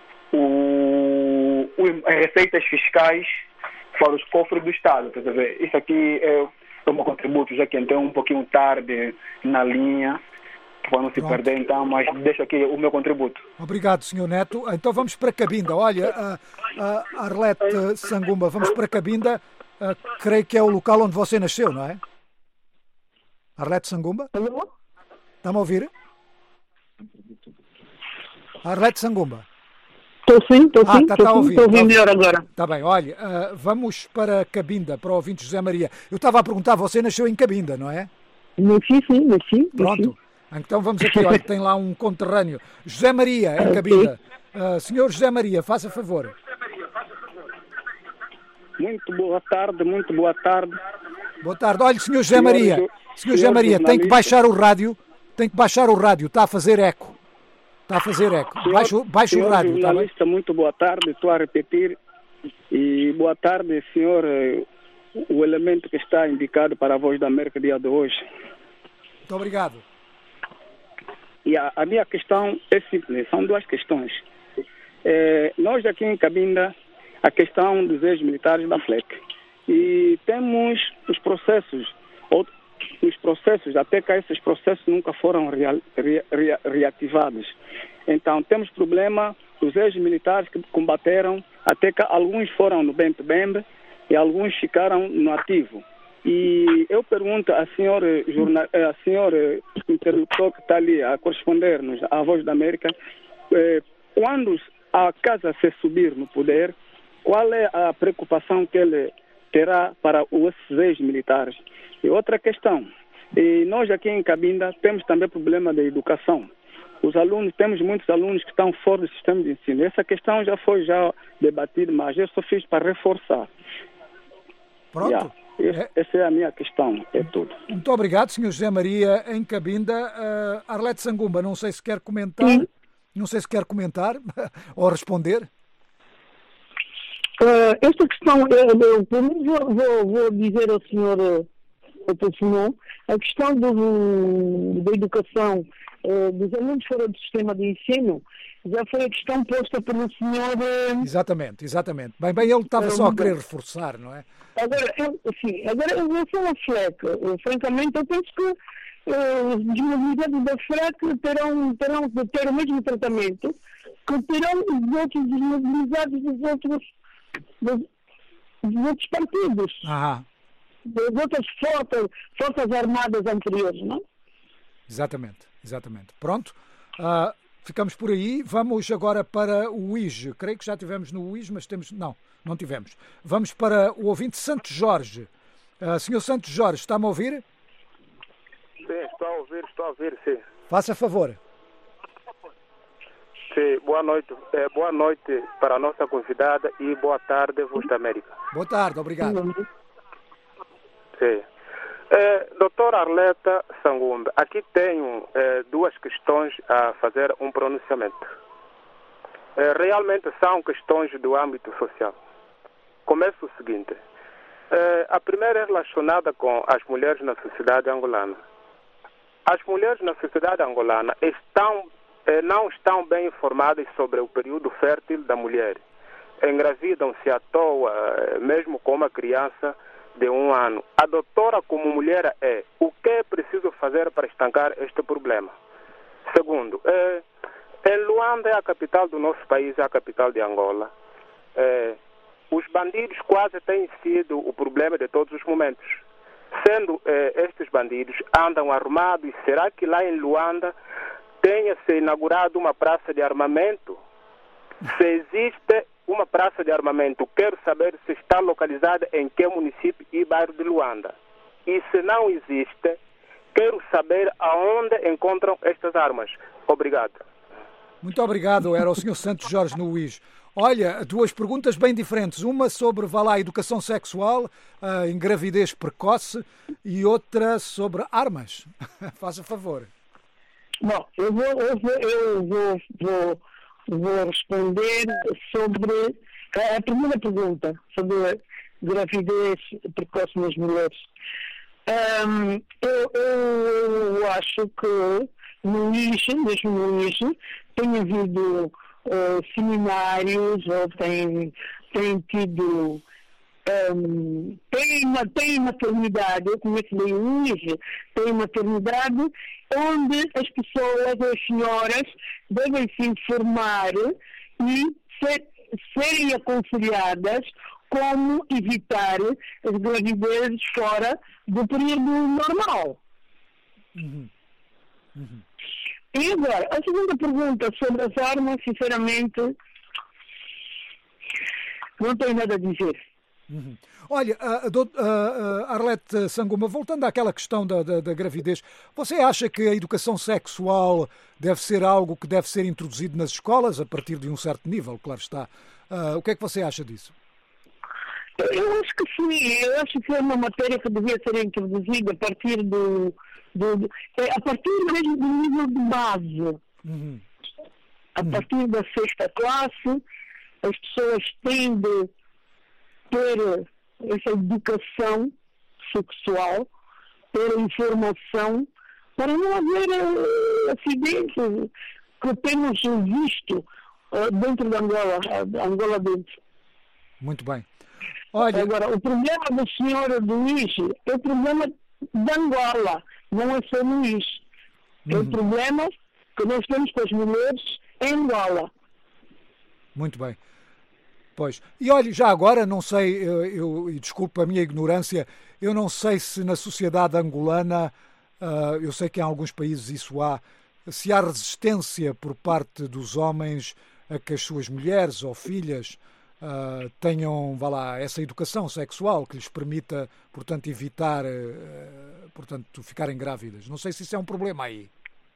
as receitas fiscais para os cofres do Estado. Isso aqui é o meu contributo, já que entrei um pouquinho tarde na linha, para não se perder, então, mas deixo aqui o meu contributo. Obrigado, Sr. Neto. Então vamos para Cabinda. Olha, a Arlete Sangumba, vamos para Cabinda. Creio que é o local onde você nasceu, não é? Arlete Sangumba? Alô? Está-me a ouvir? Arlete Sangumba? Estou sim. Está a ouvir. Estou ouvindo melhor agora. Está bem, olha, vamos para Cabinda, para o ouvinte José Maria. Eu estava a perguntar, você nasceu em Cabinda, não é? Nasci. Pronto. Então vamos aqui, olha, tem lá um conterrâneo. José Maria, em Cabinda. Senhor José Maria, faça favor. Muito boa tarde. Boa tarde. Olha, senhor José Maria, tem que baixar o rádio. Está a fazer eco. Baixe o rádio. Jornalista, muito boa tarde. Estou a repetir. E boa tarde, senhor, o elemento que está indicado para a Voz da América dia de hoje. Muito obrigado. E a minha questão é simples, são duas questões. Nós aqui em Cabinda, a questão dos ex-militares da FLEC. E temos os processos, até que esses processos nunca foram reativados. Então, temos problema dos ex-militares que combateram, até que alguns foram no Bembe e alguns ficaram no ativo. E eu pergunto a senhor interlocutor que está ali a corresponder-nos à Voz da América, quando a casa se subir no poder, qual é a preocupação que ele terá para esses ex-militares? E outra questão, nós aqui em Cabinda temos também problema da educação. Temos muitos alunos que estão fora do sistema de ensino. Essa questão já foi debatida, mas eu só fiz para reforçar. Pronto. Essa é a minha questão, é tudo. Muito obrigado, Sr. José Maria, em Cabinda. Arlete Sangumba, não sei se quer comentar. Não sei se quer comentar ou responder. Esta questão, eu vou dizer ao senhor Simão, a questão da educação dos alunos fora do sistema de ensino já foi a questão posta pelo senhor... Exatamente. Bem, ele estava só a querer reforçar, não é? Agora, em relação à FLEC, francamente, eu penso que os desmobilizados da FLEC terão de ter o mesmo tratamento que terão os outros desmobilizados dos outros partidos. Das outras forças armadas anteriores, não? Exatamente. Pronto, ficamos por aí. Vamos agora para o UIJ. Creio que já tivemos no UIJ, mas temos... Não tivemos. Vamos para o ouvinte Santos Jorge. Senhor Santos Jorge, está-me a ouvir? Sim, estou a ouvir, sim. Faça favor. Sim, boa noite. Boa noite para a nossa convidada e boa tarde, Voz da América. Boa tarde, obrigado. Sim. Doutora Arleta Sangumba, aqui tenho duas questões a fazer um pronunciamento. Realmente são questões do âmbito social. Começo o seguinte. A primeira é relacionada com as mulheres na sociedade angolana. As mulheres na sociedade angolana não estão bem informadas sobre o período fértil da mulher. Engravidam-se à toa, mesmo com uma criança de 1 ano. A doutora, como mulher, o que é preciso fazer para estancar este problema? Segundo, em Luanda é a capital do nosso país, é a capital de Angola. Os bandidos quase têm sido o problema de todos os momentos. Sendo estes bandidos andam armados, será que lá em Luanda tenha-se inaugurado uma praça de armamento? Se existe uma praça de armamento, quero saber se está localizada em que município e bairro de Luanda. E se não existe, quero saber aonde encontram estas armas. Obrigado. Muito obrigado. Era o Sr. Santos Jorge no UIJ. Olha, 2 perguntas bem diferentes. Uma sobre, a educação sexual, a engravidez precoce, e outra sobre armas. Faça favor. Bom, eu vou responder sobre a primeira pergunta, sobre a gravidez precoce nas mulheres. Eu acho que no IJ, mesmo no IJ, tem havido seminários, ou tem tido... tem maternidade, eu conheço bem o IJ, tem maternidade onde as pessoas, as senhoras, devem se informar e serem aconselhadas como evitar as gravidezes fora do período normal. E agora, a segunda pergunta sobre as armas, sinceramente, não tenho nada a dizer. Olha, Arlete Sangumba, voltando àquela questão da gravidez, você acha que a educação sexual deve ser algo que deve ser introduzido nas escolas a partir de um certo nível, claro está. O que é que você acha disso? Eu acho que sim, eu acho que é uma matéria que devia ser introduzida a partir a partir mesmo do nível de base. A partir da 6ª classe, as pessoas têm de ter essa educação sexual, ter informação, para não haver acidentes que temos visto dentro da Angola dentro. Muito bem. Olha... Agora, o problema do senhor Luís é o problema da Angola, não é só Luís. É o problema que nós temos com as mulheres em Angola. Muito bem. Pois. E olha, já agora, não sei, e desculpe a minha ignorância, eu não sei se na sociedade angolana, eu sei que em alguns países isso há, se há resistência por parte dos homens a que as suas mulheres ou filhas tenham, essa educação sexual que lhes permita, portanto, evitar, ficarem grávidas. Não sei se isso é um problema aí.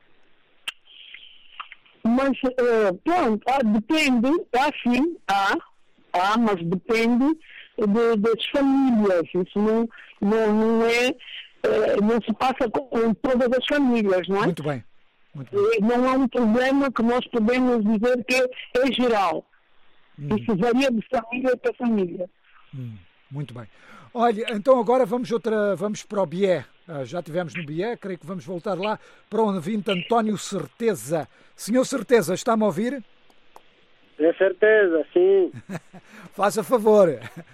Mas, pronto, depende, sim, mas depende das famílias. Isso não é, não se passa com todas as famílias, não é? Muito bem. Não é um problema que nós podemos dizer que é geral. Isso varia de família para família. Muito bem. Olha, então agora vamos para o Bié. Já estivemos no Bié, creio que vamos voltar lá para o ouvinte António Certeza. Senhor Certeza, está-me a ouvir? É certeza, sim. Faça favor.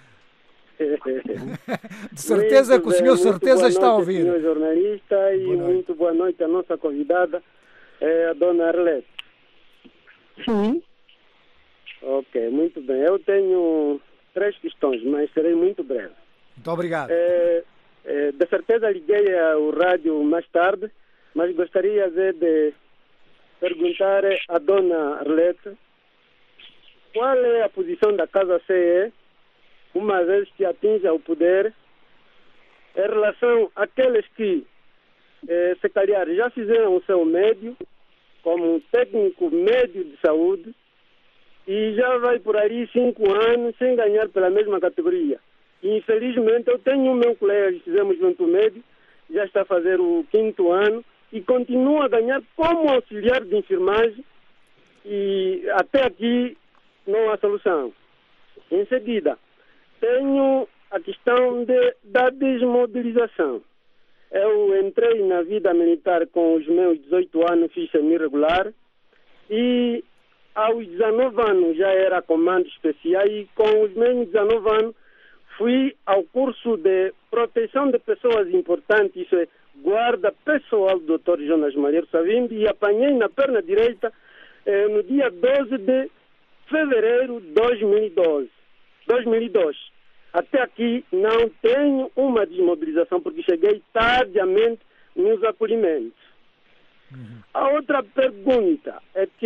De certeza que o senhor certeza está a ouvir. Senhor jornalista, e muito boa noite à nossa convidada, a dona Arlete. Sim. Ok, muito bem. Eu tenho 3 questões, mas serei muito breve. Muito obrigado. De certeza liguei ao rádio mais tarde, mas gostaria de perguntar à dona Arlete qual é a posição da Casa CE, uma vez que atinge o poder, em relação àqueles que, se calhar, já fizeram o seu médio, como um técnico médio de saúde, e já vai por aí 5 anos sem ganhar pela mesma categoria. E, infelizmente, eu tenho o meu colega que fizemos junto médio, já está a fazer o 5º ano, e continua a ganhar como auxiliar de enfermagem, e até aqui não há solução. Em seguida, tenho a questão da desmobilização. Eu entrei na vida militar com os meus 18 anos, fiz semi-regular, e aos 19 anos já era comando especial, e com os meus 19 anos fui ao curso de proteção de pessoas importantes, isso é, guarda pessoal do Dr. Jonas Malheiro Savimbi, e apanhei na perna direita no dia 12 de fevereiro de 2002. Até aqui não tenho uma desmobilização, porque cheguei tardiamente nos acolhimentos. A outra pergunta é que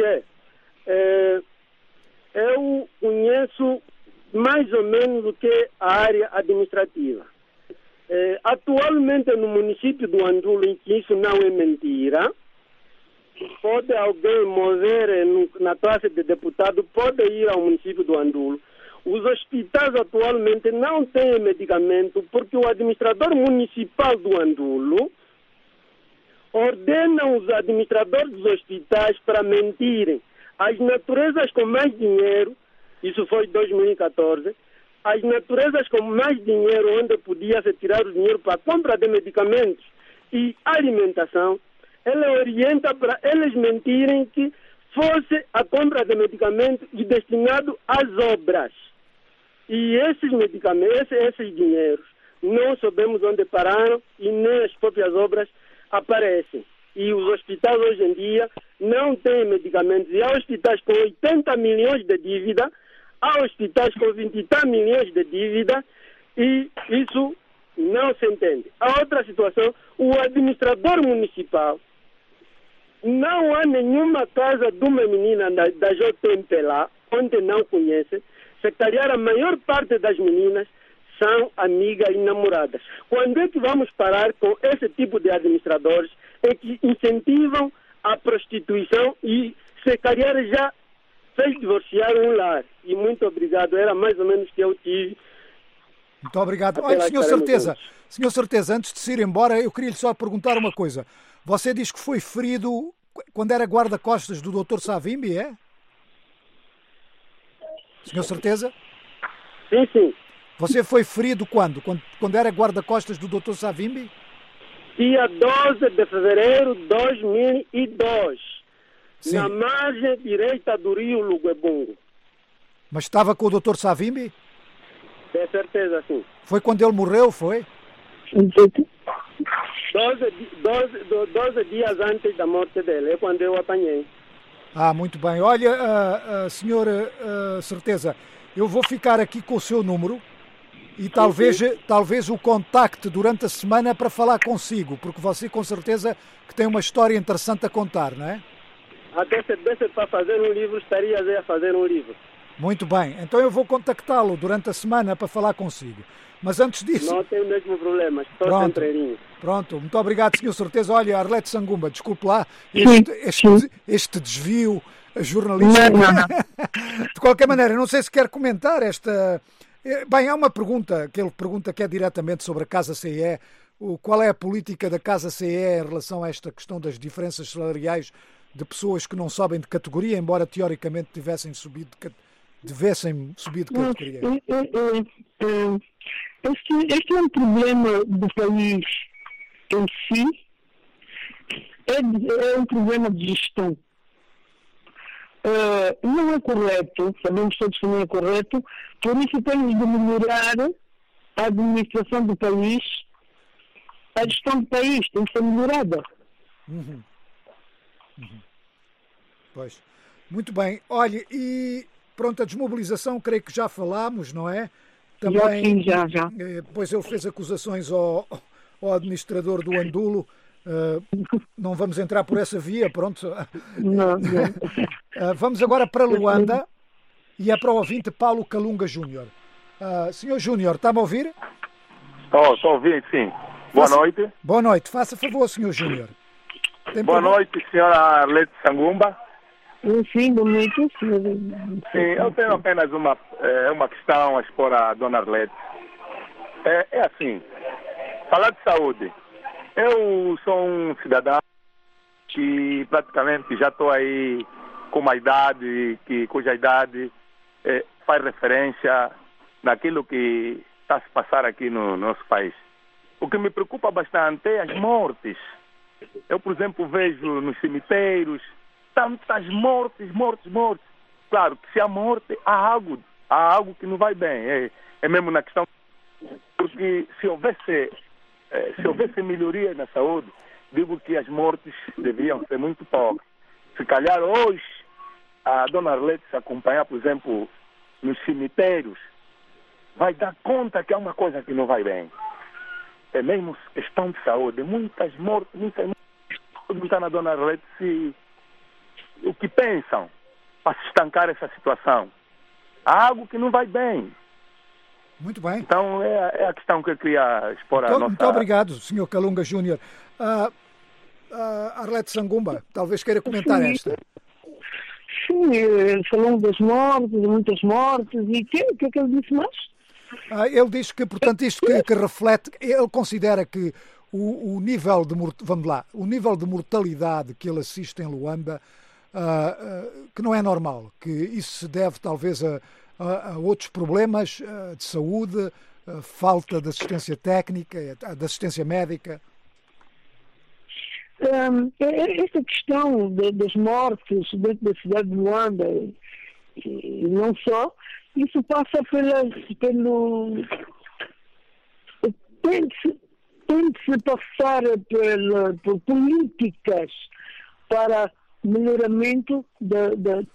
eu conheço mais ou menos o que a área administrativa. Atualmente no município do Andulo, em que isso não é mentira, pode alguém mover na classe de deputado, pode ir ao município do Andulo. Os hospitais atualmente não têm medicamento, porque o administrador municipal do Andulo ordena os administradores dos hospitais para mentirem. As naturezas com mais dinheiro, isso foi em 2014, as naturezas com mais dinheiro, onde podia se tirar o dinheiro para a compra de medicamentos e alimentação, ela orienta para eles mentirem que fosse a compra de medicamentos e destinado às obras. E esses medicamentos, esses dinheiros, não sabemos onde pararam e nem as próprias obras aparecem. E os hospitais hoje em dia não têm medicamentos. E há hospitais com 80 milhões de dívida, há hospitais com 20 milhões de dívida, e isso não se entende. A outra situação, o administrador municipal, não há nenhuma casa de uma menina da JMP lá, onde não conhece. Se calhar a maior parte das meninas são amigas e namoradas. Quando é que vamos parar com esse tipo de administradores que incentivam a prostituição e se calhar já fez divorciar um lar? E muito obrigado, era mais ou menos que eu tive. Muito obrigado. Olha, senhor Certeza, antes de se ir embora, eu queria lhe só perguntar uma coisa. Você diz que foi ferido quando era guarda-costas do Dr. Savimbi, é? Senhor Certeza? Sim, sim. Você foi ferido quando? Quando era guarda-costas do Dr. Savimbi? Dia 12 de fevereiro de 2002. Sim. Na margem direita do rio Luguebungo. Mas estava com o Dr. Savimbi? Com certeza, sim. Foi quando ele morreu, foi? 12 dias antes da morte dele, é quando eu apanhei. Ah, muito bem. Olha, senhor Certeza, eu vou ficar aqui com o seu número e talvez o contacte durante a semana para falar consigo, porque você com certeza que tem uma história interessante a contar, não é? Até se desse para fazer um livro, estaria a fazer um livro. Muito bem. Então eu vou contactá-lo durante a semana para falar consigo. Mas antes disso... Não tem o mesmo problema, estou sempre. Pronto, muito obrigado, senhor Certeza. Olha, Arlete Sangumba, desculpe lá este desvio jornalístico. Não. De qualquer maneira, não sei se quer comentar esta... Bem, há uma pergunta que ele pergunta que é diretamente sobre a Casa CE. Qual é a política da Casa CE em relação a esta questão das diferenças salariais de pessoas que não sobem de categoria, embora teoricamente devessem subir de categoria? Este é um problema do país em si, é um problema de gestão. não é correto, sabemos todos que não é correto, por isso temos de melhorar a administração do país, a gestão do país tem que ser melhorada. Pois, muito bem. Olha, e pronto, a desmobilização, creio que já falámos, não é? Também, já. Pois ele fez acusações ao administrador do Andulo. Não vamos entrar por essa via, pronto. Não. Vamos agora para Luanda e é para o ouvinte Paulo Calunga Júnior. Senhor Júnior, está-me a ouvir? Estou a ouvir, sim. Boa noite. Boa noite. Faça favor, senhor Júnior. Boa noite, senhora Arlete Sangumba. Sim, boa noite. Sim, eu tenho apenas uma questão a expor à dona Arlete. É assim, falar de saúde. Eu sou um cidadão que praticamente já estou aí com uma idade, cuja idade faz referência naquilo que está a se passar aqui no nosso país. O que me preocupa bastante é as mortes. Eu, por exemplo, vejo nos cemitérios tantas mortes. Claro que se há morte, há algo que não vai bem. É mesmo na questão, porque se houvesse melhoria na saúde, digo que as mortes deviam ser muito poucas. Se calhar hoje a dona Arlete se acompanhar, por exemplo, nos cemitérios, vai dar conta que é uma coisa que não vai bem. É mesmo questão de saúde. Muitas mortes. Perguntar na dona Arlete o que pensam para se estancar essa situação. Há algo que não vai bem. Muito bem. Então é a questão que eu queria expor a nossa... Muito obrigado, Sr. Calunga Júnior. Arlete Sangumba, talvez queira comentar esta. Sim, falando das mortes, de muitas mortes, e o que é que ele disse mais? Ele diz que, portanto, isto que reflete, ele considera que o nível de mortalidade que ele assiste em Luanda, que não é normal, que isso se deve talvez a outros problemas de saúde, falta de assistência técnica, de assistência médica. Esta questão das mortes dentro da cidade de Luanda, e não só, isso passa tem de se passar por políticas para melhoramento da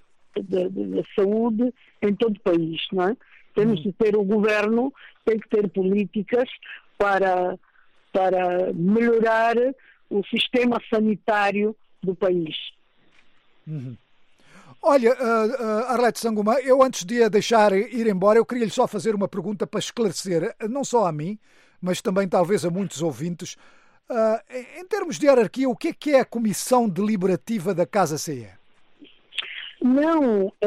saúde em todo o país, não é? Temos de ter o governo, tem que ter políticas para melhorar o sistema sanitário do país. Olha, Arlete Sangumba, eu antes de a deixar ir embora, eu queria-lhe só fazer uma pergunta para esclarecer, não só a mim, mas também talvez a muitos ouvintes. Em termos de hierarquia, o que é a Comissão Deliberativa da Casa CE? Não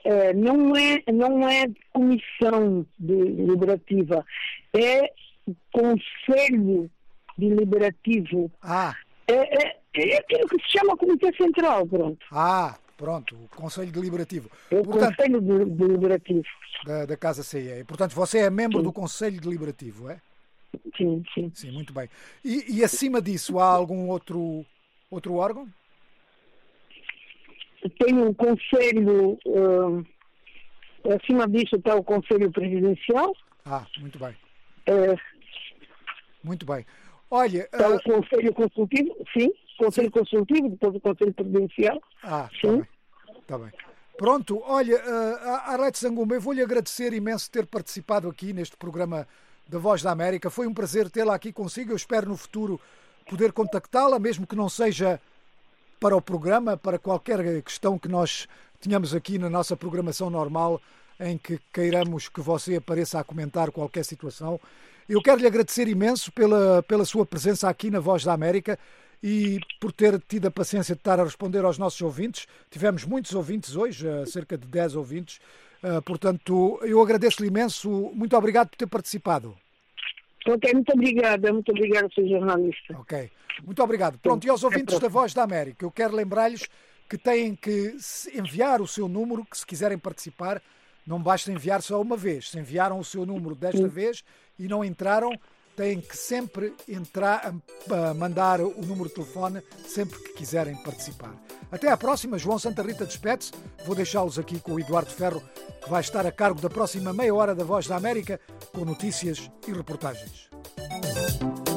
é comissão deliberativa, é Conselho Deliberativo. É aquilo que se chama Comitê Central, pronto. Pronto, o Conselho Deliberativo. É o Conselho Deliberativo. Da Casa CE. E, portanto, você é membro do Conselho Deliberativo, é? Sim. Sim, muito bem. E acima disso, há algum outro órgão? Tem um conselho, acima disso está o Conselho Presidencial. Muito bem. Muito bem. Olha... Está o Conselho Consultivo, sim. Conselho Consultivo, depois o Conselho Presidencial. Está bem. Pronto, olha, Arlete Sangumba, eu vou-lhe agradecer imenso ter participado aqui neste programa da Voz da América. Foi um prazer tê-la aqui consigo. Eu espero no futuro poder contactá-la, mesmo que não seja para o programa, para qualquer questão que nós tenhamos aqui na nossa programação normal, em que queiramos que você apareça a comentar qualquer situação. Eu quero lhe agradecer imenso pela sua presença aqui na Voz da América e por ter tido a paciência de estar a responder aos nossos ouvintes. Tivemos muitos ouvintes hoje, cerca de 10 ouvintes. Portanto, eu agradeço-lhe imenso. Muito obrigado por ter participado. Ok, muito obrigada, Sr. Jornalista. Ok, muito obrigado. Pronto, e aos ouvintes da Voz da América, eu quero lembrar-lhes que têm que enviar o seu número, que se quiserem participar, não basta enviar só uma vez. Se enviaram o seu número desta vez e não entraram, têm que sempre mandar o número de telefone sempre que quiserem participar. Até à próxima. João Santa Rita despede-se. Vou deixá-los aqui com o Eduardo Ferro, que vai estar a cargo da próxima meia hora da Voz da América, com notícias e reportagens.